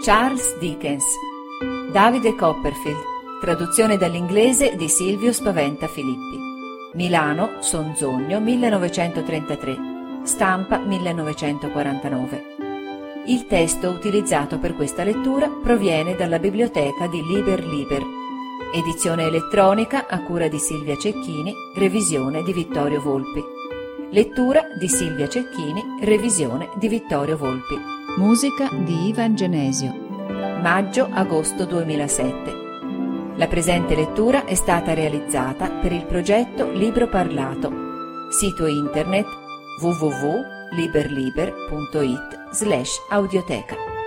Charles Dickens. Davide Copperfield, traduzione dall'inglese di Silvio Spaventa Filippi. Milano, Sonzogno 1933, stampa 1949. Il testo utilizzato per questa lettura proviene dalla biblioteca di Liber Liber. Edizione elettronica a cura di Silvia Cecchini, revisione di Vittorio Volpi. Lettura di Silvia Cecchini, revisione di Vittorio Volpi. Musica di Ivan Genesio. Maggio-agosto 2007. La presente lettura è stata realizzata per il progetto Libro Parlato. Sito internet www.liberliber.it/audioteca.